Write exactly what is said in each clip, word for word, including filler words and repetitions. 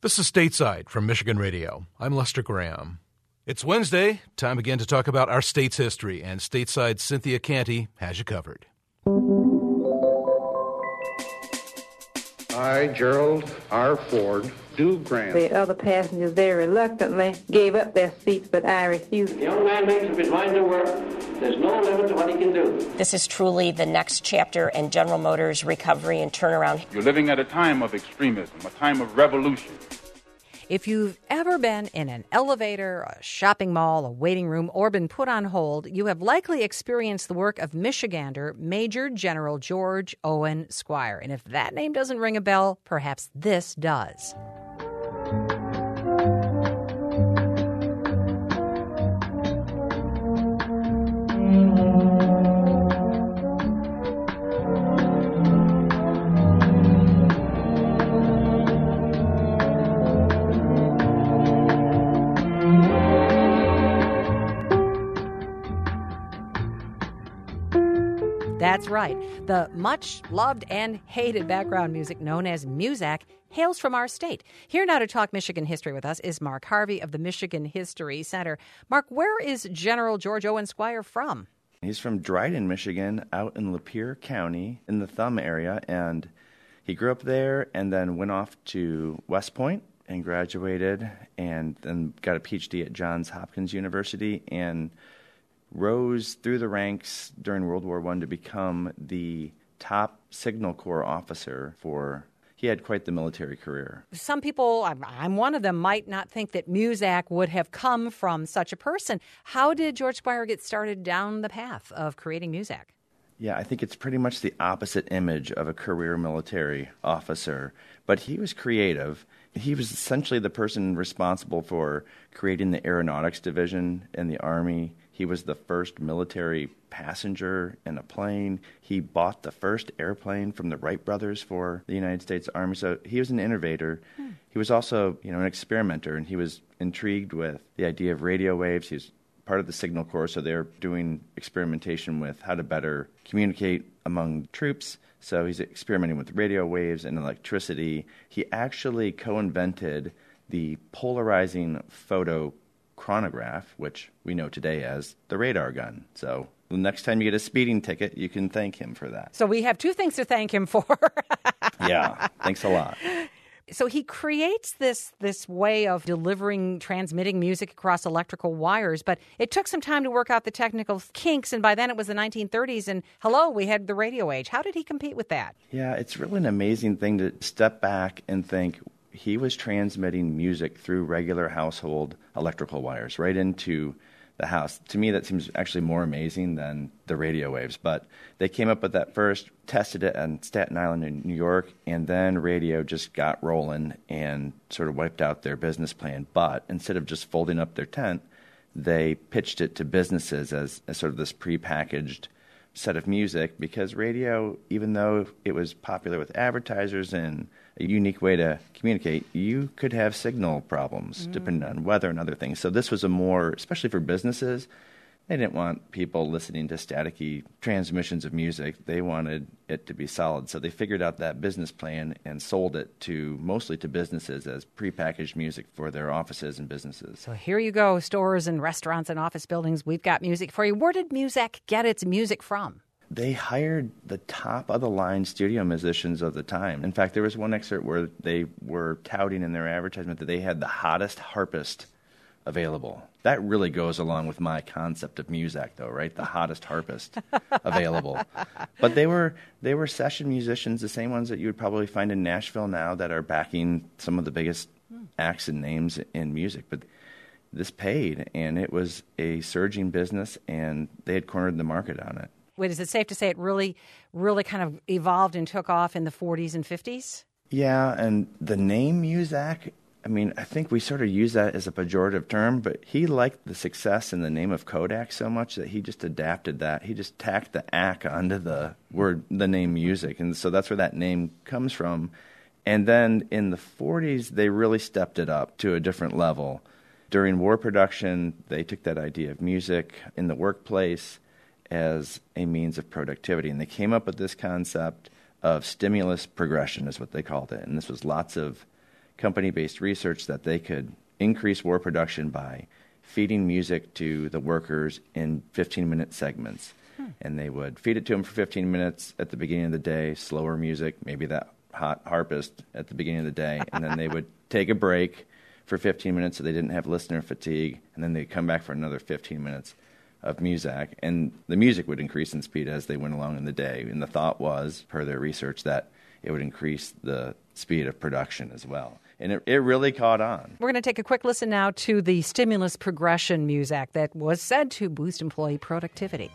This is Stateside from Michigan Radio. I'm Lester Graham. It's Wednesday, time again to talk about our state's history, and Stateside's Cynthia Canty has you covered. I, Gerald R. Ford, do grant. The other passengers there reluctantly gave up their seats, but I refused. The young man makes up his mind to work. There's no limit to what he can do. This is truly the next chapter in General Motors' recovery and turnaround. You're living at a time of extremism, a time of revolution. If you've ever been in an elevator, a shopping mall, a waiting room, or been put on hold, you have likely experienced the work of Michigander Major General George Owen Squier. And if that name doesn't ring a bell, perhaps this does. That's right. The much-loved and hated background music known as Muzak hails from our state. Here now to talk Michigan history with us is Mark Harvey of the Michigan History Center. Mark, where is General George Owen Squier from? He's from Dryden, Michigan, out in Lapeer County in the Thumb area, and he grew up there and then went off to West Point and graduated and then got a P H D at Johns Hopkins University and rose through the ranks during World War One to become the top Signal Corps officer for, he had quite the military career. Some people, I'm, I'm one of them, might not think that Muzak would have come from such a person. How did George Squier get started down the path of creating Muzak? Yeah, I think it's pretty much the opposite image of a career military officer. But he was creative. He was essentially the person responsible for creating the aeronautics division in the Army. He was the first military passenger in a plane. He bought the first airplane from the Wright brothers for the United States Army. So he was an innovator. Hmm. He was also, you know, an experimenter, and he was intrigued with the idea of radio waves. He was part of the Signal Corps, so they're doing experimentation with how to better communicate among troops. So he's experimenting with radio waves and electricity. He actually co-invented the polarizing photo chronograph, which we know today as the radar gun. So the next time you get a speeding ticket, you can thank him for that. So we have two things to thank him for. Yeah, thanks a lot. So he creates this this way of delivering, transmitting music across electrical wires, but it took some time to work out the technical kinks, and by then it was the nineteen thirties, and hello, we had the radio age. How did he compete with that? Yeah, it's really an amazing thing to step back and think. He was transmitting music through regular household electrical wires right into the house. To me, that seems actually more amazing than the radio waves. But they came up with that first, tested it on Staten Island in New York, and then radio just got rolling and sort of wiped out their business plan. But instead of just folding up their tent, they pitched it to businesses as, as sort of this prepackaged set of music, because radio, even though it was popular with advertisers and a unique way to communicate, you could have signal problems mm. depending on weather and other things. So this was a more, especially for businesses, they didn't want people listening to staticky transmissions of music. They wanted it to be solid. So they figured out that business plan and sold it to mostly to businesses as prepackaged music for their offices and businesses. So here you go, stores and restaurants and office buildings. We've got music for you. Where did Muzak get its music from? They hired the top-of-the-line studio musicians of the time. In fact, there was one excerpt where they were touting in their advertisement that they had the hottest harpist available. That really goes along with my concept of Muzak, though, right? The hottest harpist available. But they were they were session musicians, the same ones that you would probably find in Nashville now that are backing some of the biggest acts and names in music. But this paid, and it was a surging business, and they had cornered the market on it. Wait, is it safe to say it really, really kind of evolved and took off in the forties and fifties? Yeah, and the name Muzak, I mean, I think we sort of use that as a pejorative term, but he liked the success in the name of Kodak so much that he just adapted that. He just tacked the "ak" onto the word, the name music, and so that's where that name comes from. And then in the forties, they really stepped it up to a different level. During war production, they took that idea of music in the workplace as a means of productivity. And they came up with this concept of stimulus progression, is what they called it. And this was lots of company-based research that they could increase war production by feeding music to the workers in fifteen-minute segments. Hmm. And they would feed it to them for fifteen minutes at the beginning of the day, slower music, maybe that hot harpist at the beginning of the day, and then they would take a break for fifteen minutes so they didn't have listener fatigue, and then they'd come back for another fifteen minutes of music, and the music would increase in speed as they went along in the day. And the thought was, per their research, that it would increase the speed of production as well. And it, it really caught on. We're going to take a quick listen now to the stimulus progression music that was said to boost employee productivity.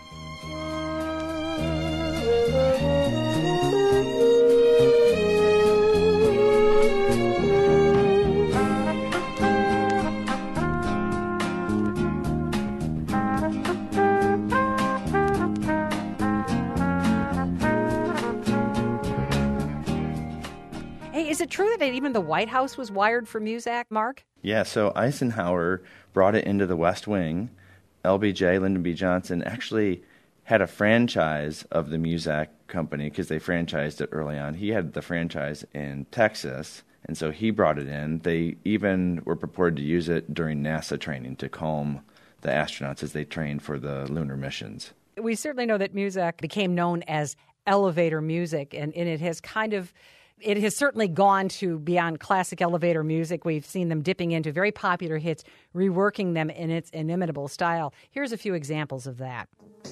Is it true that even the White House was wired for Muzak, Mark? Yeah, so Eisenhower brought it into the West Wing. L B J, Lyndon B. Johnson, actually had a franchise of the Muzak company because they franchised it early on. He had the franchise in Texas, and so he brought it in. They even were purported to use it during NASA training to calm the astronauts as they trained for the lunar missions. We certainly know that Muzak became known as elevator music, and, and it has kind of... It has certainly gone to beyond classic elevator music. We've seen them dipping into very popular hits, reworking them in its inimitable style. Here's a few examples of that.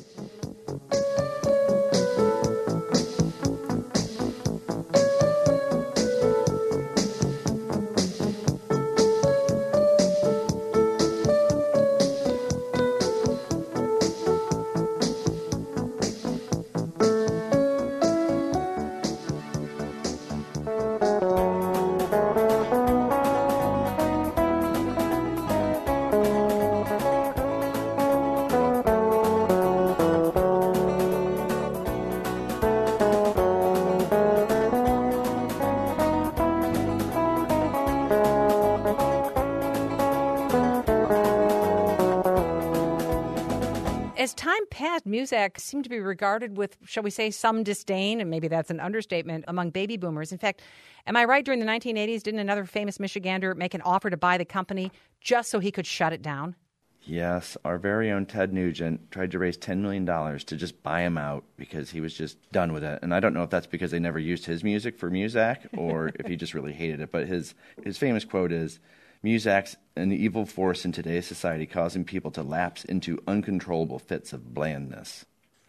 As time passed, Muzak seemed to be regarded with, shall we say, some disdain, and maybe that's an understatement, among baby boomers. In fact, am I right, during the nineteen eighties, didn't another famous Michigander make an offer to buy the company just so he could shut it down? Yes, our very own Ted Nugent tried to raise ten million dollars to just buy him out because he was just done with it. And I don't know if that's because they never used his music for Muzak or if he just really hated it. But his, his famous quote is, "Muzak's an evil force in today's society, causing people to lapse into uncontrollable fits of blandness."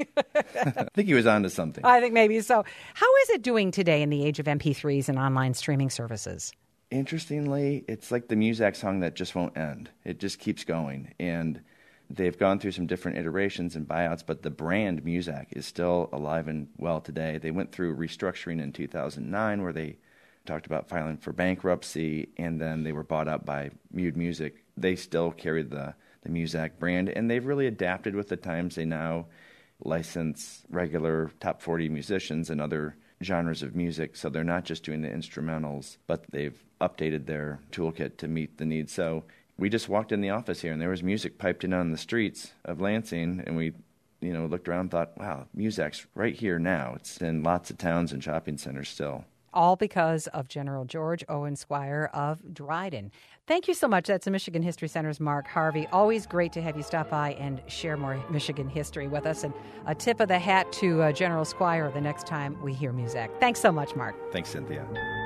I think he was onto something. I think maybe so. How is it doing today in the age of M P threes and online streaming services? Interestingly, it's like the Muzak song that just won't end. It just keeps going. And they've gone through some different iterations and buyouts, but the brand Muzak is still alive and well today. They went through restructuring in two thousand nine where they talked about filing for bankruptcy, and then they were bought up by Mute Music. They still carry the, the Muzak brand, and they've really adapted with the times. They now license regular top forty musicians and other genres of music, so they're not just doing the instrumentals, but they've updated their toolkit to meet the needs. So we just walked in the office here, and there was music piped in on the streets of Lansing, and we you know, looked around and thought, wow, Muzak's right here now. It's in lots of towns and shopping centers still. All because of General George Owen Squire of Dryden. Thank you so much. That's the Michigan History Center's Mark Harvey. Always great to have you stop by and share more Michigan history with us. And a tip of the hat to uh, General Squire the next time we hear Muzak. Thanks so much, Mark. Thanks, Cynthia.